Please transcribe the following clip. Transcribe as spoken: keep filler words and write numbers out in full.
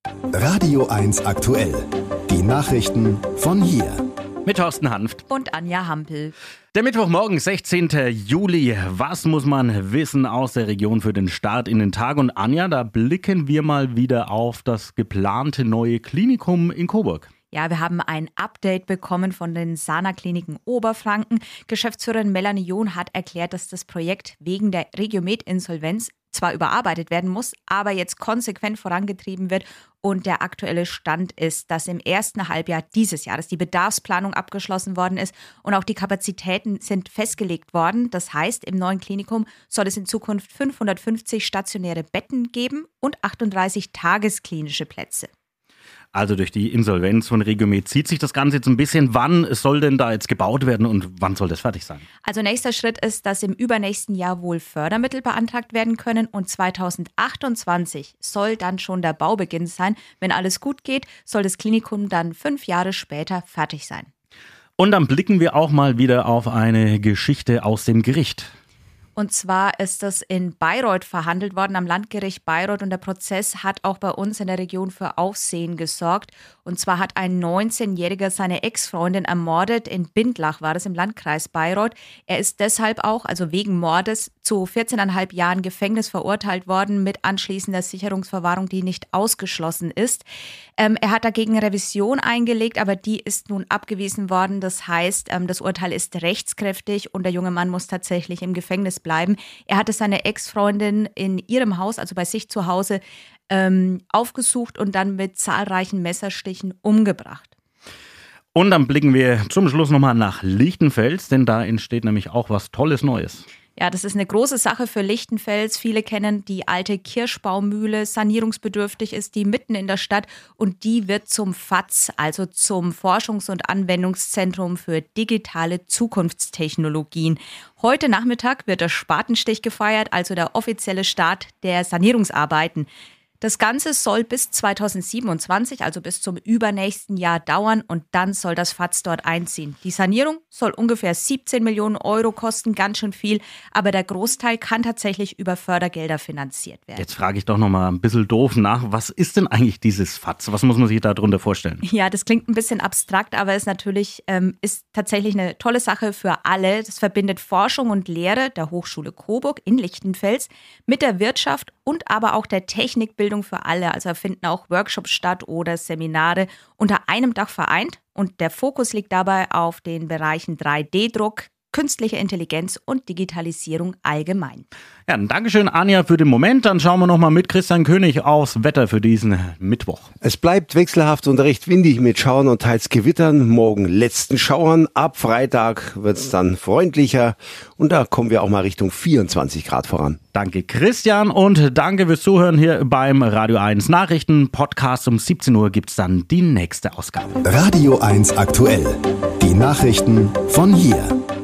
Radio eins aktuell. Die Nachrichten von hier. Mit Thorsten Hanft und Anja Hampel. Der Mittwochmorgen, sechzehnten Juli. Was muss man wissen aus der Region für den Start in den Tag? Und Anja, da blicken wir mal wieder auf das geplante neue Klinikum in Coburg. Ja, wir haben ein Update bekommen von den Sana-Kliniken Oberfranken. Geschäftsführerin Melanie John hat erklärt, dass das Projekt wegen der Regiomed-Insolvenz zwar überarbeitet werden muss, aber jetzt konsequent vorangetrieben wird. Und der aktuelle Stand ist, dass im ersten Halbjahr dieses Jahres die Bedarfsplanung abgeschlossen worden ist und auch die Kapazitäten sind festgelegt worden. Das heißt, im neuen Klinikum soll es in Zukunft fünfhundertfünfzig stationäre Betten geben und achtunddreißig tagesklinische Plätze. Also durch die Insolvenz von Regiomed zieht sich das Ganze jetzt ein bisschen. Wann soll denn da jetzt gebaut werden und wann soll das fertig sein? Also nächster Schritt ist, dass im übernächsten Jahr wohl Fördermittel beantragt werden können und zweitausendachtundzwanzig soll dann schon der Baubeginn sein. Wenn alles gut geht, soll das Klinikum dann fünf Jahre später fertig sein. Und dann blicken wir auch mal wieder auf eine Geschichte aus dem Gericht. Und zwar ist das in Bayreuth verhandelt worden, am Landgericht Bayreuth. Und der Prozess hat auch bei uns in der Region für Aufsehen gesorgt. Und zwar hat ein neunzehnjähriger seine Ex-Freundin ermordet. In Bindlach war das im Landkreis Bayreuth. Er ist deshalb auch, also wegen Mordes, zu vierzehneinhalb Jahren Gefängnis verurteilt worden mit anschließender Sicherungsverwahrung, die nicht ausgeschlossen ist. Ähm, er hat dagegen Revision eingelegt, aber die ist nun abgewiesen worden. Das heißt, ähm, das Urteil ist rechtskräftig und der junge Mann muss tatsächlich im Gefängnis bleiben. Er hatte seine Ex-Freundin in ihrem Haus, also bei sich zu Hause, ähm, aufgesucht und dann mit zahlreichen Messerstichen umgebracht. Und dann blicken wir zum Schluss nochmal nach Lichtenfels, denn da entsteht nämlich auch was Tolles Neues. Ja, das ist eine große Sache für Lichtenfels. Viele kennen die alte Kirschbaumühle, sanierungsbedürftig ist die mitten in der Stadt und die wird zum F A Z, also zum Forschungs- und Anwendungszentrum für digitale Zukunftstechnologien. Heute Nachmittag wird der Spatenstich gefeiert, also der offizielle Start der Sanierungsarbeiten. Das Ganze soll bis zweitausendsiebenundzwanzig, also bis zum übernächsten Jahr dauern und dann soll das F A Z dort einziehen. Die Sanierung soll ungefähr siebzehn Millionen Euro kosten, ganz schön viel, aber der Großteil kann tatsächlich über Fördergelder finanziert werden. Jetzt frage ich doch nochmal ein bisschen doof nach, was ist denn eigentlich dieses F A Z? Was muss man sich darunter vorstellen? Ja, das klingt ein bisschen abstrakt, aber es natürlich ähm, ist tatsächlich eine tolle Sache für alle. Das verbindet Forschung und Lehre der Hochschule Coburg in Lichtenfels mit der Wirtschaft und aber auch der Technikbildung für alle. Also finden auch Workshops statt oder Seminare unter einem Dach vereint. Und der Fokus liegt dabei auf den Bereichen drei D Druck, künstliche Intelligenz und Digitalisierung allgemein. Ja, dann Dankeschön, Anja, für den Moment. Dann schauen wir nochmal mit Christian König aufs Wetter für diesen Mittwoch. Es bleibt wechselhaft und recht windig mit Schauern und teils Gewittern. Morgen letzten Schauern. Ab Freitag wird es dann freundlicher. Und da kommen wir auch mal Richtung vierundzwanzig Grad voran. Danke, Christian. Und danke fürs Zuhören hier beim Radio eins Nachrichten Podcast. Um siebzehn Uhr gibt es dann die nächste Ausgabe. Radio eins aktuell. Die Nachrichten von hier.